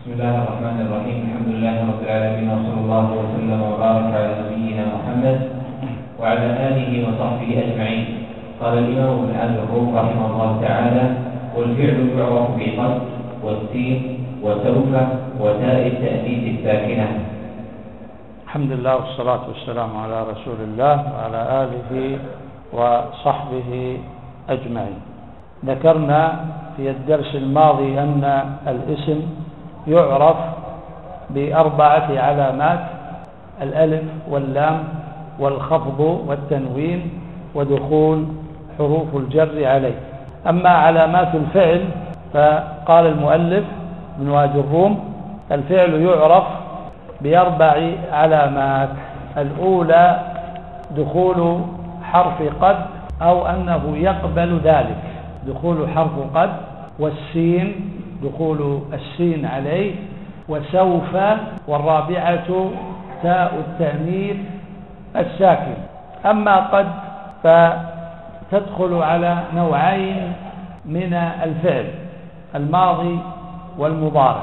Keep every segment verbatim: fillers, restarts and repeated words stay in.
بسم الله الرحمن الرحيم. الحمد لله رب العالمين، وصلى الله وسلم وبارك على نبينا محمد وعلى آله وصحبه أجمعين. قال الإمام ابن الروم رحمه الله تعالى: والفعل يعرف بقد والسين وسوف وتاء التأنيث الساكنة. الحمد لله والصلاة والسلام على رسول الله وعلى آله وصحبه أجمعين. ذكرنا في الدرس الماضي أن الاسم يعرف بأربعة علامات: الألف واللام والخفض والتنوين ودخول حروف الجر عليه. أما علامات الفعل فقال المؤلف ابن واجي الروم: الفعل يعرف بأربع علامات. الأولى دخول حرف قد أو أنه يقبل ذلك، دخول حرف قد، والسين دخول السين عليه، وسوف، والرابعة تاء التأنيث الساكن. أما قد فتدخل على نوعين من الفعل: الماضي والمضارع.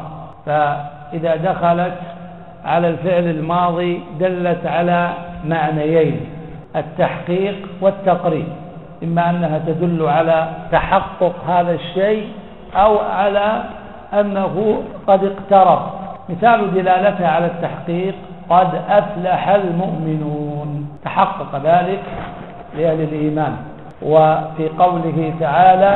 فإذا دخلت على الفعل الماضي دلت على معنيين: التحقيق والتقريب، إما أنها تدل على تحقق هذا الشيء أو على أنه قد اقترب. مثال دلالتها على التحقيق: قد أفلح المؤمنون، تحقق ذلك لأهل الإيمان. وفي قوله تعالى: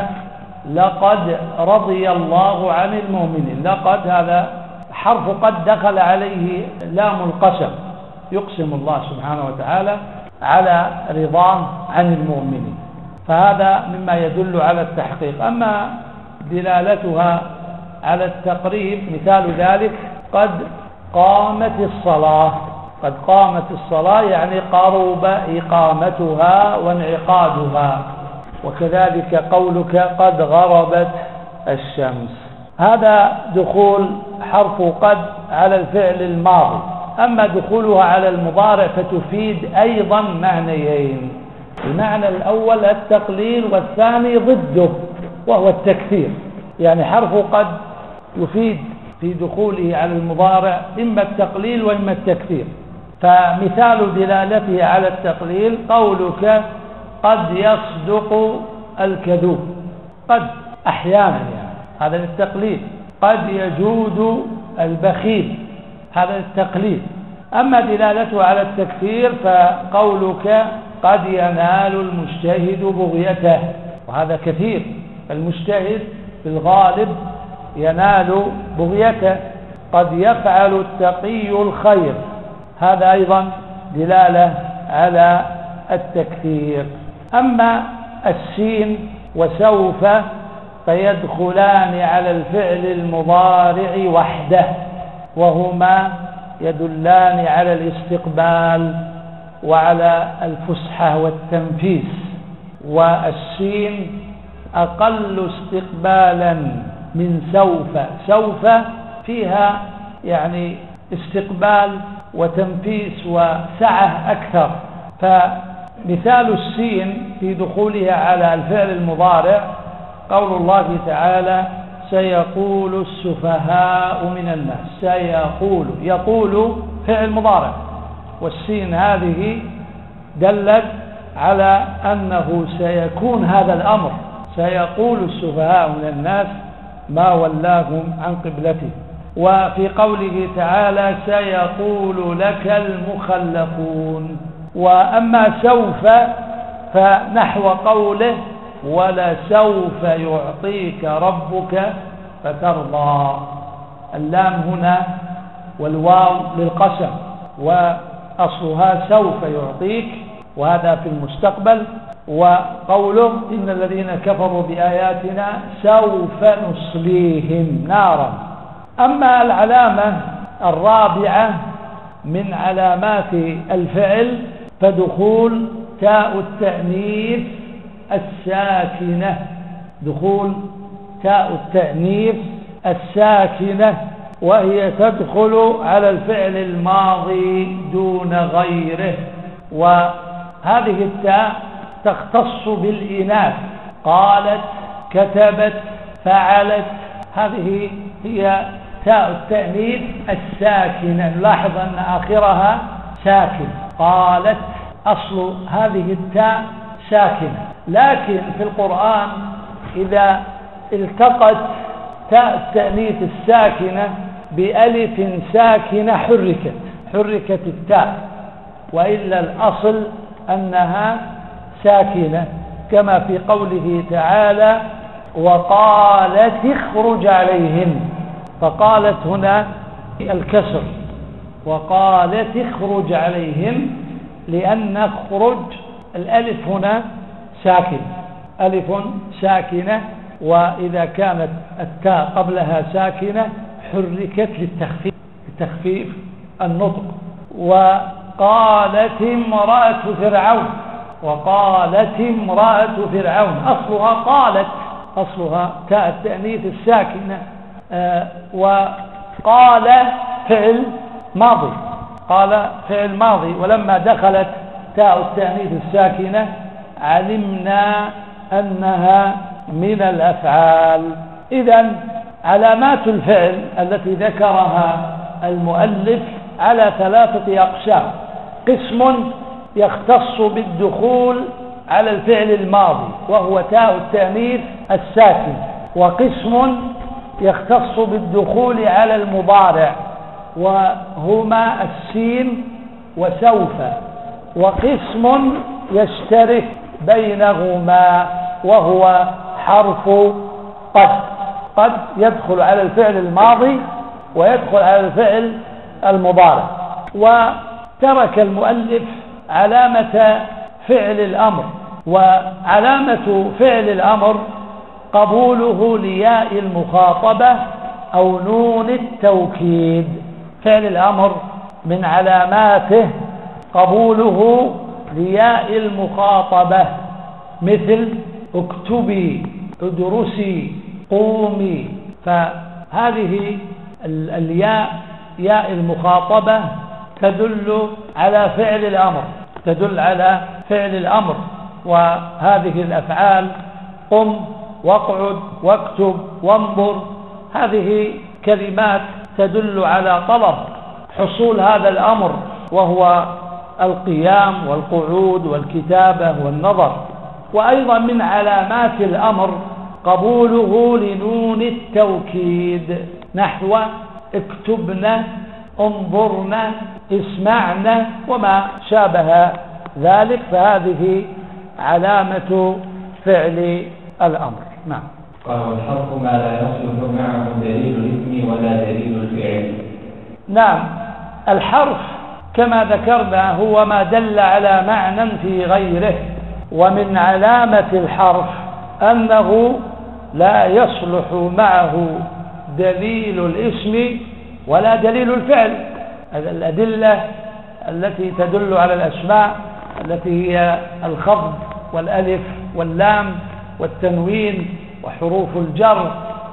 لقد رضي الله عن المؤمنين، لقد هذا حرف قد دخل عليه لام القسم، يقسم الله سبحانه وتعالى على رضاه عن المؤمنين، فهذا مما يدل على التحقيق. أما دلالتها على التقريب مثال ذلك: قد قامت الصلاة، قد قامت الصلاة يعني قرب إقامتها وانعقادها. وكذلك قولك: قد غربت الشمس. هذا دخول حرف قد على الفعل الماضي. أما دخولها على المضارع فتفيد أيضا معنيين: المعنى الأول التقليل، والثاني ضده وهو التكثير. يعني حرف قد يفيد في دخوله على المضارع إما التقليل وإما التكثير. فمثال دلالته على التقليل قولك: قد يصدق الكذوب، قد أحيانا يعني هذا للتقليل. قد يجود البخيل، هذا التقليل. أما دلالته على التكثير فقولك: قد ينال المجتهد بغيته، وهذا كثير. المجتهد في الغالب ينال بغيته. قد يفعل التقي الخير، هذا أيضا دلالة على التكثير. أما السين وسوف فيدخلان على الفعل المضارع وحده، وهما يدلان على الاستقبال وعلى الفسحة والتنفيس. والسين أقل استقبالا من سوف، سوف فيها يعني استقبال وتنفيس وسعة أكثر. فمثال السين في دخولها على الفعل المضارع قول الله تعالى: سيقول السفهاء من الناس. سيقول، يقول فعل مضارع، والسين هذه دلت على أنه سيكون هذا الأمر. سيقول السفهاء من الناس ما ولاهم عن قبلته. وفي قوله تعالى: سيقول لك المخلفون. وأما سوف فنحو قوله: ولسوف يعطيك ربك فترضى. اللام هنا والواو للقسم، وأصلها سوف يعطيك، وهذا في المستقبل. وقوله: إن الذين كفروا بآياتنا سوف نصليهم نارا. أما العلامة الرابعة من علامات الفعل فدخول تاء التأنيث الساكنة، دخول تاء التأنيث الساكنة، وهي تدخل على الفعل الماضي دون غيره. وهذه التاء تختص بالإناث: قالت، كتبت، فعلت. هذه هي تاء التأنيث الساكنة. نلاحظ أن آخرها ساكن. قالت أصل هذه التاء ساكنة، لكن في القرآن إذا التقت تاء التأنيث الساكنة بألف ساكنة حركت حركت التاء، وإلا الأصل أنها ساكنة، كما في قوله تعالى وقالت اخرج عليهم. فقالت هنا الكسر، وقالت اخرج عليهم، لأن اخرج الألف هنا ساكن، ألف ساكنة، وإذا كانت التاء قبلها ساكنة حركت للتخفيف لتخفيف النطق. وقالت امرأة فرعون، وقالت امرأة فرعون أصلها قالت، أصلها تاء التأنيث الساكنة. آه وقال فعل ماضي، قال فعل ماضي، ولما دخلت تاء التأنيث الساكنة علمنا أنها من الأفعال. إذن علامات الفعل التي ذكرها المؤلف على ثلاثة أقسام: قسم يختص بالدخول على الفعل الماضي وهو تاء التأنيث الساكن، وقسم يختص بالدخول على المضارع وهما السين وسوف، وقسم يشترك بينهما وهو حرف قد. قد يدخل على الفعل الماضي ويدخل على الفعل المضارع. وترك المؤلف علامة فعل الأمر، وعلامة فعل الأمر قبوله لياء المخاطبة أو نون التوكيد. فعل الأمر من علاماته قبوله لياء المخاطبة، مثل اكتبي، ادرسي، قومي. فهذه الياء ياء المخاطبة تدل على فعل الأمر، تدل على فعل الأمر. وهذه الأفعال قم واقعد واكتب وانظر، هذه كلمات تدل على طلب حصول هذا الأمر، وهو القيام والقعود والكتابة والنظر. وأيضا من علامات الأمر قبوله لنون التوكيد، نحو اكتبنا، انظرنا، اسمعنا وما شابه ذلك، فهذه علامة فعل الأمر. نعم. قال والحرف ما لا يصلح معه دليل الاسم ولا دليل الفعل. نعم، الحرف كما ذكرنا هو ما دل على معنى في غيره، ومن علامة الحرف أنه لا يصلح معه دليل الاسم ولا دليل الفعل. الأدلة التي تدل على الأسماء التي هي الخفض والألف واللام والتنوين وحروف الجر،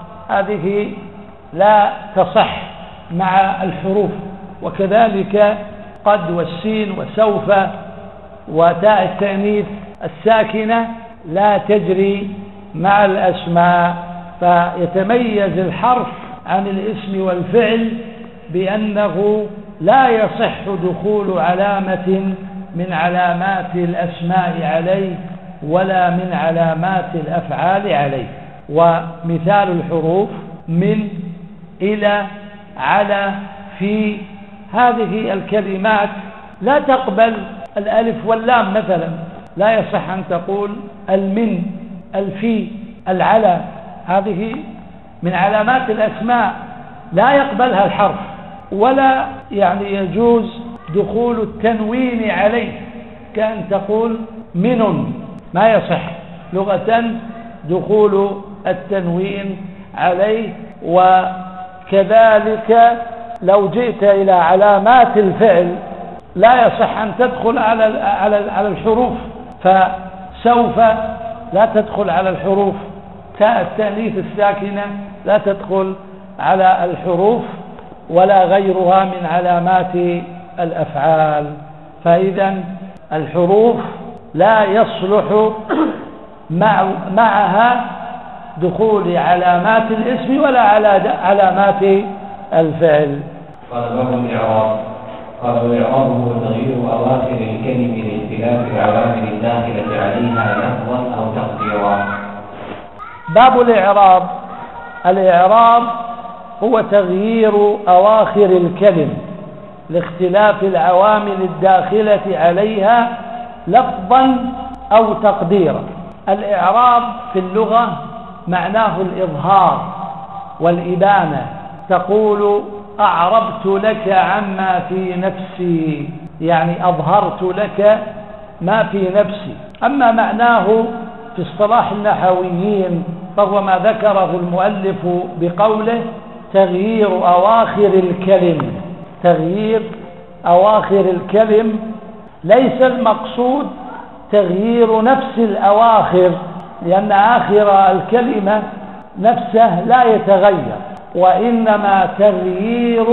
هذه لا تصح مع الحروف، وكذلك قد والسين وسوف وتاء التأنيث الساكنة لا تجري مع الأسماء. فيتميز الحرف عن الاسم والفعل بأنه لا يصح دخول علامة من علامات الأسماء عليه ولا من علامات الأفعال عليه. ومثال الحروف من، إلى، على، في، هذه الكلمات لا تقبل الألف واللام مثلا، لا يصح أن تقول المن، الفي، العلى، هذه من علامات الأسماء لا يقبلها الحرف. ولا يعني يجوز دخول التنوين عليه، كأن تقول من، ما يصح لغة دخول التنوين عليه. وكذلك لو جئت إلى علامات الفعل لا يصح أن تدخل على على على الحروف، فسوف لا تدخل على الحروف، تاء التأنيث الساكنة لا تدخل على الحروف، ولا غيرها من علامات الأفعال. فإذا الحروف لا يصلح مع معها دخول علامات الاسم ولا على علامات الفعل. قال باب الإعراب. قال والإعراب هو تغيير أواخر الكلم لاختلاف العوامل الداخلة عليها لفظا أو تقديرا. باب الإعراب. الإعراب هو تغيير أواخر الكلم لاختلاف العوامل الداخلة عليها لفظا أو تقديرا. الإعراب في اللغة معناه الإظهار والإبانة. تقول أعربت لك عما في نفسي، يعني أظهرت لك ما في نفسي. أما معناه في اصطلاح النحويين فهو ما ذكره المؤلف بقوله تغيير أواخر الكلم. تغيير أواخر الكلم ليس المقصود تغيير نفس الأواخر، لأن آخر الكلمة نفسه لا يتغير، وإنما تغيير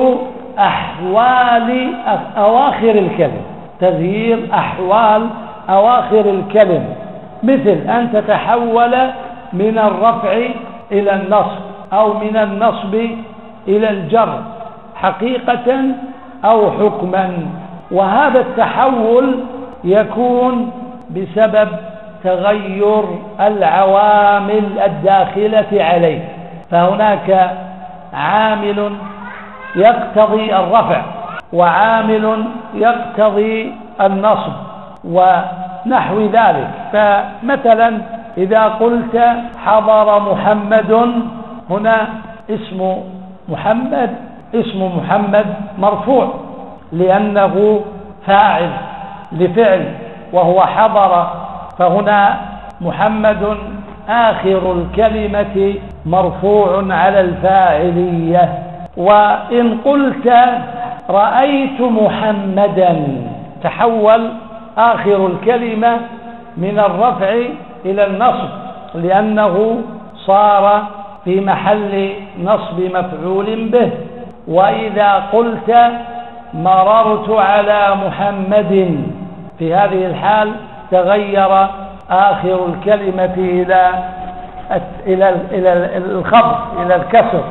أحوال أواخر الكلم. تغيير أحوال أواخر الكلم، مثل أن تتحول من الرفع إلى النصب أو من النصب إلى الجر حقيقة أو حكما. وهذا التحول يكون بسبب تغير العوامل الداخلة عليه. فهناك عامل يقتضي الرفع وعامل يقتضي النصب ونحو ذلك. فمثلا إذا قلت حضر محمد، هنا اسم محمد اسم محمد مرفوع لأنه فاعل لفعل وهو حضر، فهنا محمد آخر الكلمة مرفوع على الفاعلية. وإن قلت رأيت محمدا، تحول آخر الكلمة من الرفع إلى النصب لأنه صار في محل نصب مفعول به. وإذا قلت مررت على محمد، في هذه الحال تغير آخر الكلمة إلى إلى إلى الخفض إلى الكسر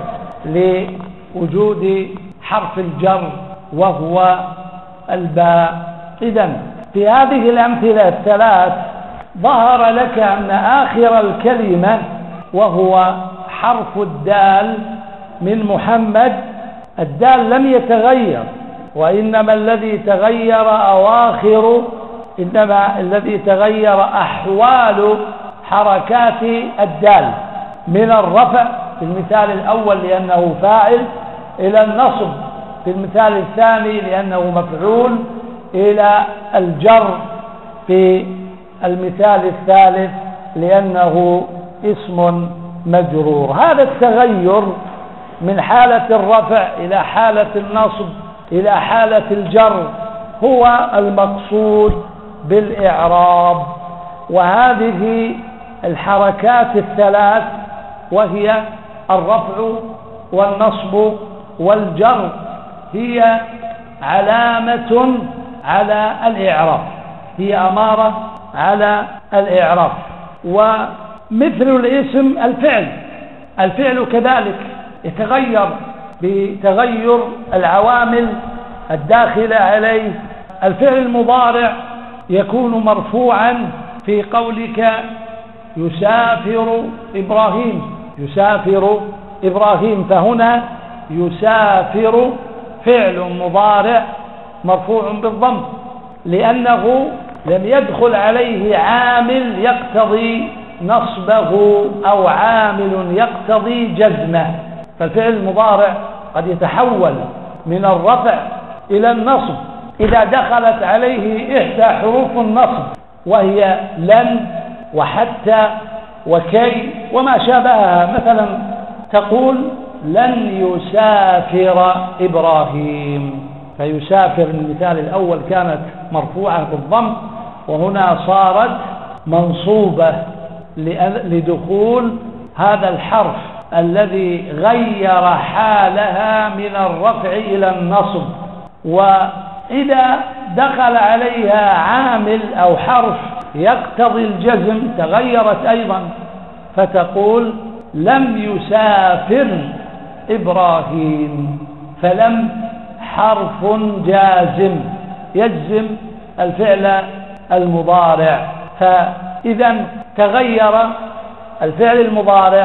لوجود حرف الجر وهو الباء. إذن في هذه الأمثلة الثلاث ظهر لك أن آخر الكلمة وهو حرف الدال من محمد، الدال لم يتغير، وإنما الذي تغير أواخر إنما الذي تغير أحوال حركات الدال من الرفع في المثال الأول لأنه فاعل إلى النصب في المثال الثاني لأنه مفعول إلى الجر في المثال الثالث لأنه اسم مجرور. هذا التغير من حالة الرفع إلى حالة النصب إلى حالة الجر هو المقصود بالإعراب. وهذه الحركات الثلاث وهي الرفع والنصب والجر هي علامة على الإعراب، هي أمارة على الإعراب. ومثل الاسم الفعل، الفعل كذلك يتغير بتغير العوامل الداخلة عليه. الفعل المضارع يكون مرفوعا في قولك يسافر إبراهيم، يسافر إبراهيم، فهنا يسافر فعل مضارع مرفوع بالضم لأنه لم يدخل عليه عامل يقتضي نصبه أو عامل يقتضي جزمه. فالفعل المضارع قد يتحول من الرفع إلى النصب إذا دخلت عليه إحدى حروف النصب وهي لن وحتى وكي وما شابهها. مثلا تقول لن يسافر إبراهيم، فيسافر المثال الأول كانت مرفوعة بالضم وهنا صارت منصوبة لدخول هذا الحرف الذي غير حالها من الرفع إلى النصب. وإذا دخل عليها عامل أو حرف يقتضي الجزم تغيرت أيضا، فتقول لم يسافر إبراهيم. فلم حرف جازم يجزم الفعل المضارع، فإذا تغير الفعل المضارع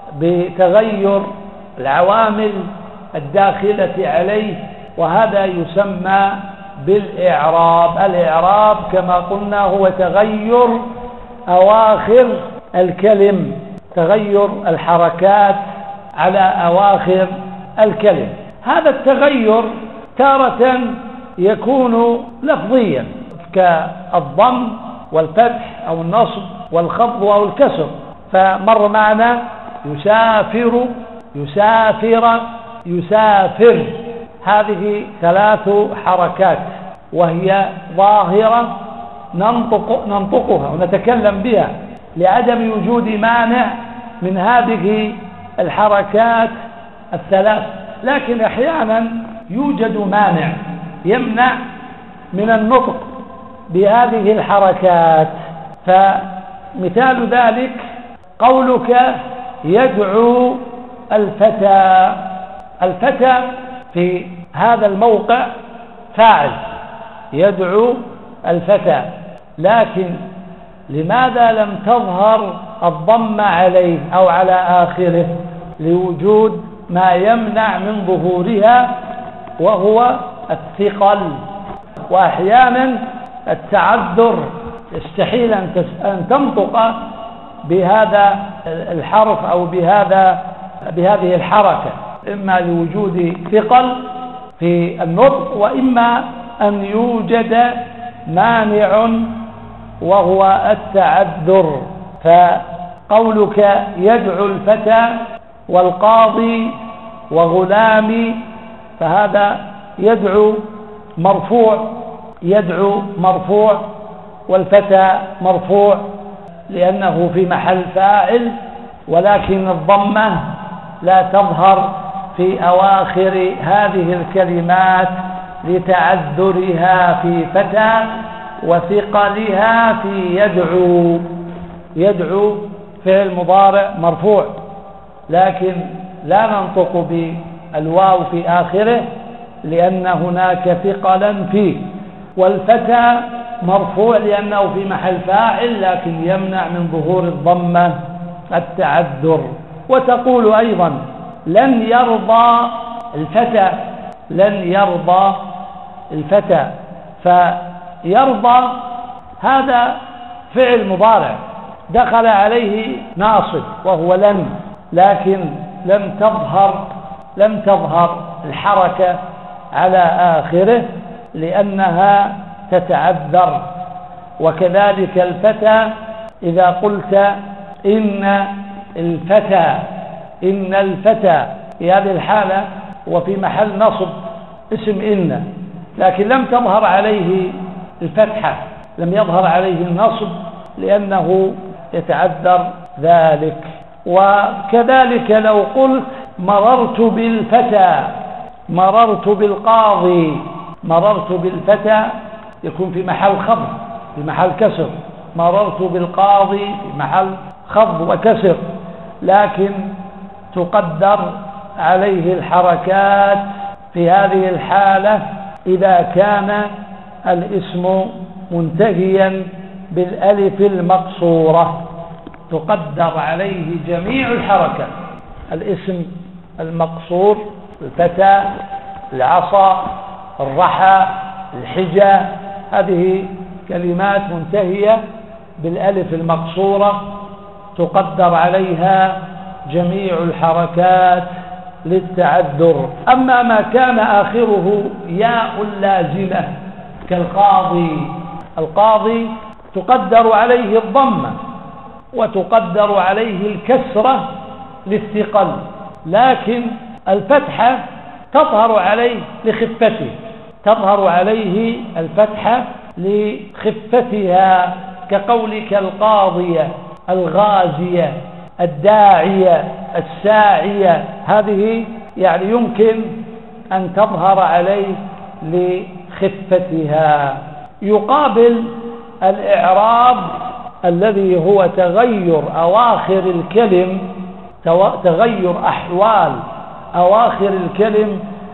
بتغير العوامل الداخلة عليه، وهذا يسمى بالإعراب. الإعراب كما قلنا هو تغير أواخر الكلم، تغير الحركات على أواخر الكلم. هذا التغير تارة يكون لفظيا كالضم والفتح أو النصب والخفض أو الكسر، فمر معنا يسافر، يسافر، يسافر، هذه ثلاث حركات وهي ظاهرة ننطق ننطقها ونتكلم بها لعدم وجود مانع من هذه الحركات الثلاث، لكن أحيانا يوجد مانع يمنع من النطق بهذه الحركات. فمثال ذلك قولك يدعو الفتى. الفتى في هذا الموقع فاعل يدعو الفتى، لكن لماذا لم تظهر الضم عليه أو على آخره؟ لوجود ما يمنع من ظهورها وهو الثقل، وأحيانا التعذر يستحيل أن تنطق بهذا الحرف أو بهذا بهذه الحركة، إما لوجود ثقل في النطق وإما أن يوجد مانع وهو التعذر. فقولك يدعو الفتى والقاضي وغلامي، فهذا يدعو مرفوع، يدعو مرفوع، والفتى مرفوع لأنه في محل فاعل، ولكن الضمة لا تظهر في أواخر هذه الكلمات لتعذرها في فتى وثقلها في يدعو. يدعو فعل مضارع مرفوع، لكن لا ننطق بالواو في آخره لأن هناك ثقلا فيه، والفتى مرفوع لأنه في محل فاعل لكن يمنع من ظهور الضمة التعذر. وتقول أيضا لن يرضى الفتى، لن يرضى الفتى، فيرضى هذا فعل مضارع دخل عليه ناصب وهو لن، لكن لم تظهر لم تظهر الحركة على آخره لأنها تتعذر. وكذلك الفتى إذا قلت إن الفتى، إن الفتى في هذه الحالة وفي محل نصب اسم إن، لكن لم تظهر عليه الفتحة، لم يظهر عليه النصب لأنه يتعذر ذلك. وكذلك لو قلت مررت بالفتى، مررت بالقاضي، مررت بالفتى يكون في محل خفض في محل كسر، مررت بالقاضي في محل خفض وكسر، لكن تقدر عليه الحركات في هذه الحالة إذا كان الاسم منتهيا بالألف المقصورة، تقدر عليه جميع الحركات. الاسم المقصور الفتى، العصا، الرحى، الحجة، هذه كلمات منتهية بالألف المقصورة تقدر عليها جميع الحركات للتعذر. أما ما كان آخره ياء لازمة كالقاضي، القاضي تقدر عليه الضمة وتقدر عليه الكسرة للثقل، لكن الفتحة تظهر عليه لخفته، تظهر عليه الفتحة لخفتها، كقولك القاضية، الغازية، الداعية، الساعية، هذه يعني يمكن أن تظهر عليه لخفتها. يقابل الإعراب الذي هو تغير أواخر الكلم، تغير أحوال أواخر الكلم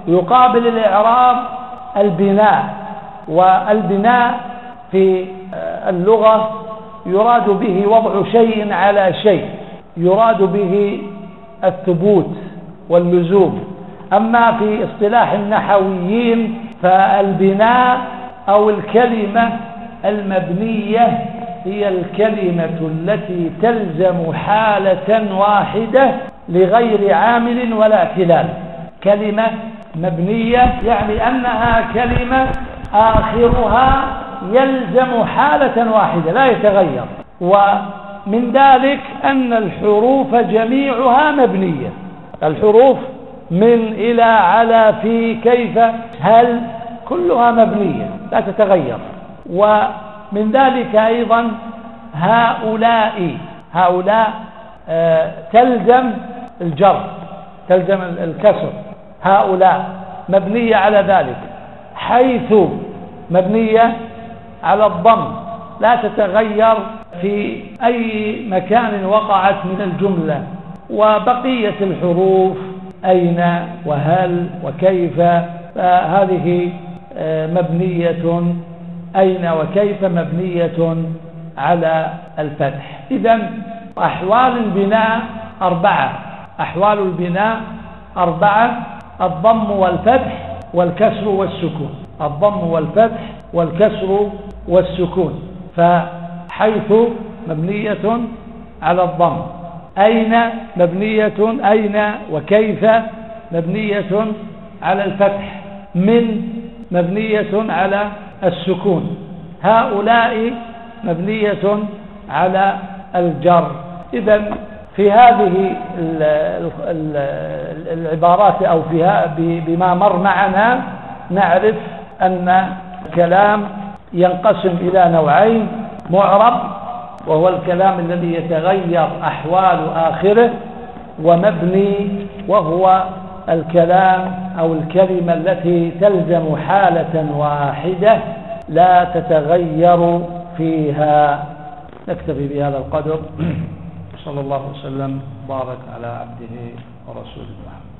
يقابل الإعراب البناء. والبناء في اللغة يراد به وضع شيء على شيء، يراد به الثبوت واللزوم. أما في اصطلاح النحويين فالبناء أو الكلمة المبنية هي الكلمة التي تلزم حالة واحدة لغير عامل ولا اعتلال. كلمة مبنية يعني أنها كلمة آخرها يلزم حالة واحدة لا يتغير. ومن ذلك أن الحروف جميعها مبنية، الحروف من إلى على في كيف هل كلها مبنية لا تتغير. ومن ذلك أيضا هؤلاء هؤلاء آه تلزم الجر، تلزم الكسر، هؤلاء مبنية على ذلك. حيث مبنية على الضم لا تتغير في أي مكان وقعت من الجملة. وبقية الحروف أين وهل وكيف فهذه مبنية، أين وكيف مبنية على الفتح. إذن أحوال البناء أربعة، أحوال البناء أربعة: الضم والفتح والكسر والسكون، الضم والفتح والكسر والسكون. فحيث مبنية على الضم، أين مبنية، أين وكيف مبنية على الفتح، من مبنية على السكون، هؤلاء مبنية على الجر. إذن في هذه العبارات أو فيها بما مر معنا نعرف أن الكلام ينقسم إلى نوعين: معرب وهو الكلام الذي يتغير أحوال آخره، ومبني وهو الكلام أو الكلمة التي تلزم حالة واحدة لا تتغير فيها. نكتفي بهذا القدر. صلى الله وسلم وبارك على عبده ورسوله محمد.